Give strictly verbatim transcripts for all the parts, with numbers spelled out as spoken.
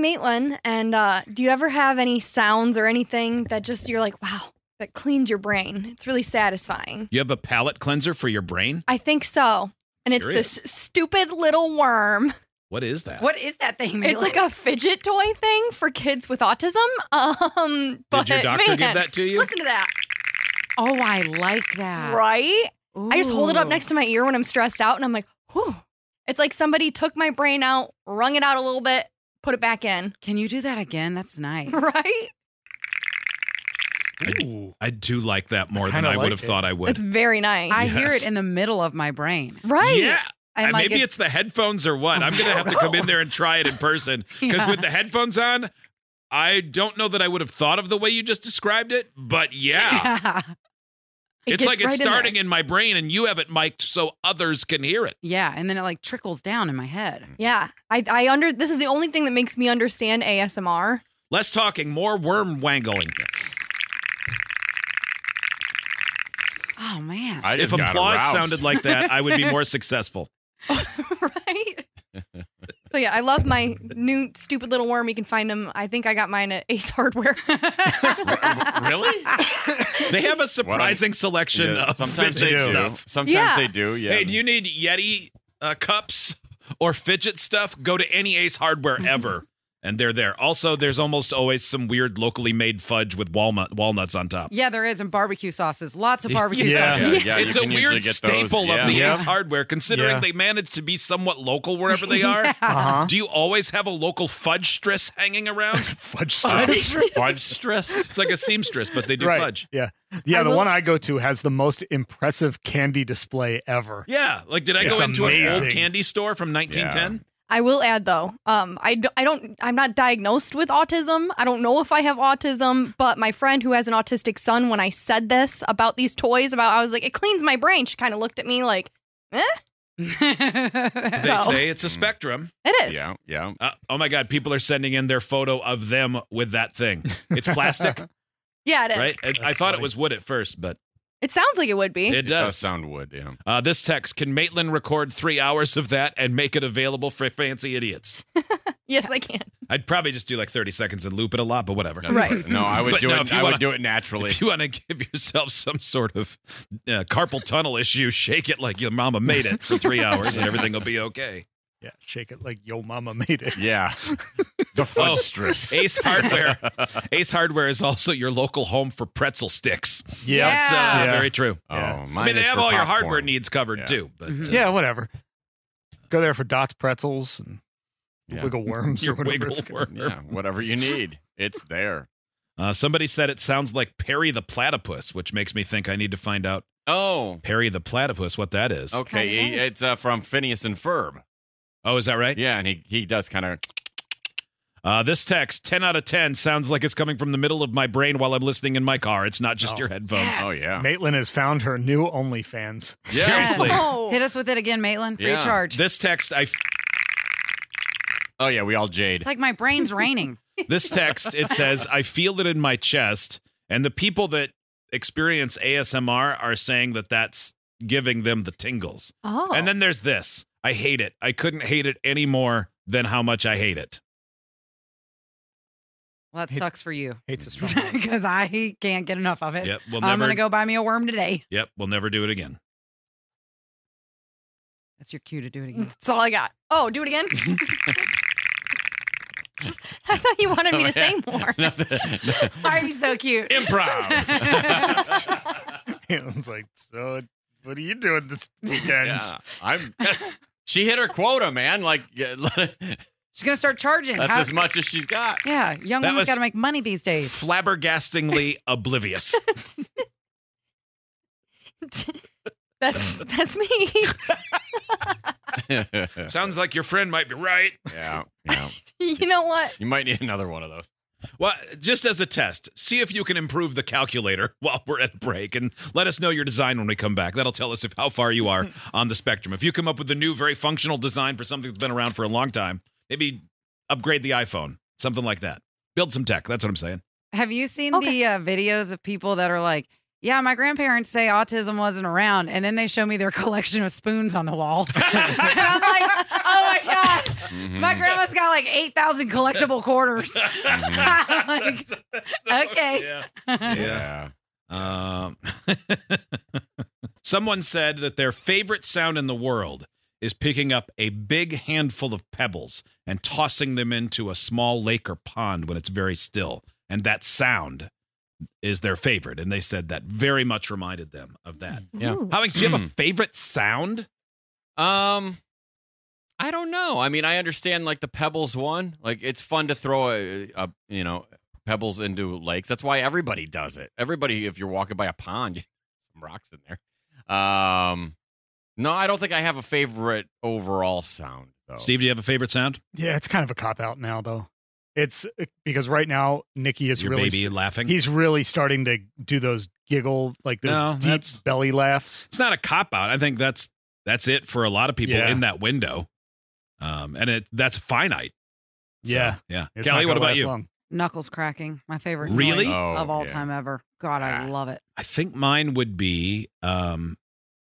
I'm Maitland, and uh, do you ever have any sounds or anything that just you're like, wow, that cleans your brain? It's really satisfying. You have a palate cleanser for your brain? I think so. And it's Curious. this stupid little worm. What is that? What is that thing? It's like a fidget toy thing for kids with autism. Um, but Did your doctor man, give that to you? Listen to that. Oh, I like that. Right? I just hold it up Ooh. next to my ear when I'm stressed out, and I'm like, whew. It's like somebody took my brain out, wrung it out a little bit, put it back in. Can you do that again? That's nice. Right? I, I do like that more I than kinda I would like have it. thought I would. It's very nice. I hear Yes. it in the middle of my brain. right? Yeah. And Uh, like maybe it's, it's- the headphones or what. I'm going to have to come in there and try it in person. Because Yeah. with the headphones on, I don't know that I would have thought of the way you just described it. But yeah, It it's gets like it's right in starting there. in my brain and you have it mic'd so others can hear it. Yeah, and then it like trickles down in my head. Yeah. I, I under. This is the only thing that makes me understand A S M R. Less talking, more worm wangling. Oh man. I If just got applause aroused. sounded like that, I would be more successful. Right? So yeah, I love my new stupid little worm. You can find him. I think I got mine at Ace Hardware. Really? They have a surprising selection Yeah, of sometimes fidget they do. stuff. Sometimes Yeah. they do. Yeah. Hey, do you need Yeti uh, cups or fidget stuff? Go to any Ace Hardware ever, and they're there. Also, there's almost always some weird locally made fudge with walnut walnuts on top. Yeah, there is, and barbecue sauces. Lots of barbecue Yeah. sauces. Yeah, It's you a can usually weird get those. staple Yeah. of the Yeah. Ace Hardware, considering Yeah. they manage to be somewhat local wherever they are. Uh-huh. Do you always have a local fudge stress hanging around? Fudge Uh, stress. fudge stress. It's like a seamstress, but they do Right. fudge. Yeah. Yeah, I the will- one I go to has the most impressive candy display ever. Yeah, like did I It's go into an old amazing. candy store from nineteen ten? I will add though, um, I, do, I don't, I'm not diagnosed with autism. I don't know if I have autism, but my friend who has an autistic son, when I said this about these toys, about I was like, it cleans my brain. She kind of looked at me like, eh, They So- say it's a spectrum. it is. Yeah, yeah. Uh, oh my God, people are sending in their photo of them with that thing. It's plastic, Yeah, it is. right? And I That's thought it funny. was wood at first, but It sounds like it would be. it It does does. sound wood. Yeah. Uh, this text, can Maitland record three hours of that and make it available for fancy idiots? yes, I can. I'd probably just do like thirty seconds and loop it a lot, but whatever. Right. No, I would But do no, it. if you I wanna- would do it naturally. If you want to give yourself some sort of uh, carpal tunnel issue, shake it like your mama made it for three hours and everything will be okay. Yeah, shake it like yo mama made it. Yeah. The Oh, fudge stress. Ace Hardware. Ace Hardware is also your local home for pretzel sticks. Yeah. That's uh, Yeah. very true. Oh, Yeah. mine I mean, they is have for all your popcorn. hardware needs covered Yeah. too. But Mhm. uh, Yeah, whatever. Go there for Dots pretzels and Yeah. wiggle worms Your or whatever wiggle it's called. worm. Yeah, whatever you need, it's there. uh, somebody said it sounds like Perry the Platypus, which makes me think I need to find out Oh, Perry the Platypus, what that is. okay. Kinda he- is. It's uh, from Phineas and Ferb. Oh, is that right? Yeah, and he he does kind of. Uh, this text, ten out of ten, sounds like it's coming from the middle of my brain while I'm listening in my car. It's not just Oh. your headphones. Yes. Oh yeah. Maitland has found her new OnlyFans. Seriously. Oh. Hit us with it again, Maitland. Free Yeah. charge. This text, I Oh yeah, we all jade. It's like my brain's raining. this text, it says, I feel it in my chest, and the people that experience A S M R are saying that that's giving them the tingles. Oh. And then there's this. I hate it. I couldn't hate it any more than how much I hate it. Well, that Hate- sucks for you Hates a strong word. because I can't get enough of it. Yep, we'll I'm never. gonna go buy me a worm today. Yep, we'll never do it again. That's your cue to do it again. That's all I got. Oh, do it again. I thought you wanted me to say more. Why are you so cute? Improv. Maitland's like, so what are you doing this weekend? Yeah, I'm. That's, she hit her quota, man. Like yeah, She's gonna start charging. that's How- as much as she's got. Yeah, young That women's was- got to make money these days. Flabbergastingly oblivious. That's that's me. Sounds like your friend might be right. yeah, yeah. You know what? You might need another one of those. Well, just as a test, see if you can improve the calculator while we're at break, and let us know your design when we come back. That'll tell us if how far you are on the spectrum. If you come up with a new, very functional design for something that's been around for a long time, maybe upgrade the iPhone, something like that. Build some tech. That's what I'm saying. Have you seen Okay. the uh, videos of people that are like, Yeah, my grandparents say autism wasn't around, and then they show me their collection of spoons on the wall. And I'm like, oh my God. Mhm. My grandma's got like eight thousand collectible quarters. I'm like, okay. Yeah. Um, someone said that their favorite sound in the world is picking up a big handful of pebbles and tossing them into a small lake or pond when it's very still. And that sound is their favorite. And they said that very much reminded them of that. Yeah. Ooh. Alex, do you have a Mm. favorite sound? Um, I don't know. I mean, I understand like the pebbles one. Like it's fun to throw a, a you know pebbles into lakes. That's why everybody does it. Everybody, if you're walking by a pond, you some rocks in there. Um, no, I don't think I have a favorite overall sound though. Steve, do you have a favorite sound? Yeah, it's kind of a cop out now, though. It's because right now Nikki is Your really baby laughing? he's really starting to do those giggle, like those No, deep that's- belly laughs. It's not a cop out. I think that's that's it for a lot of people Yeah. in that window. Um, and it that's finite. So, Yeah. yeah. It's Kelly, not what gonna about last you? long. Knuckles cracking, my favorite Really? noise Oh, of all yeah. time ever. God, I Ah. love it. I think mine would be um,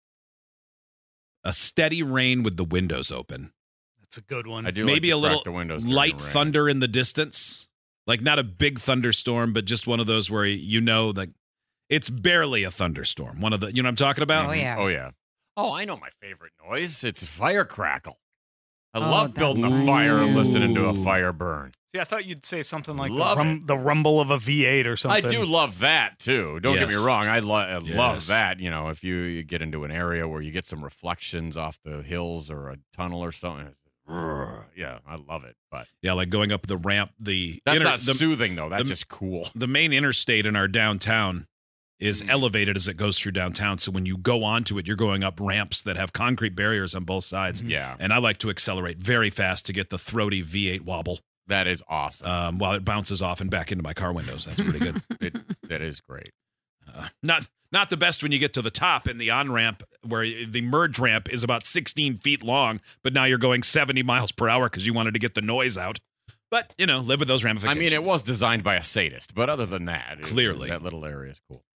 a steady rain with the windows open. That's a good one. I do Maybe like to a little crack the windows during Light the rain. thunder in the distance. Like not a big thunderstorm, but just one of those where you know that it's barely a thunderstorm. One of the, you know what I'm talking about? Oh, yeah. Oh yeah. Oh, I know my favorite noise. It's fire crackle. I Oh, love building that's a fire and nice. listening to a Ooh. fire burn. See, I thought you'd say something like the, Love rum- it. the rumble of a V eight or something. I do love that too. Don't get me Yes. wrong. I, lo- I Yes. love that. You know, if you, you get into an area where you get some reflections off the hills or a tunnel or something. Yeah, I love it. But Yeah, like going up the ramp. The that's inter- not the, soothing though. That's the- just cool. the main interstate in our downtown is Mm. elevated as it goes through downtown. So when you go onto it, you're going up ramps that have concrete barriers on both sides. Yeah, And I like to accelerate very fast to get the throaty V eight wobble that is awesome. um, while it bounces off and back into my car windows. That's pretty good. it, that is great. Uh, not not the best when you get to the top in the on ramp where the merge ramp is about sixteen feet long, but now you're going seventy miles per hour because you wanted to get the noise out. But, you know, live with those I ramifications. mean, it was designed by a sadist, but other than that, it- Clearly. that little area is cool.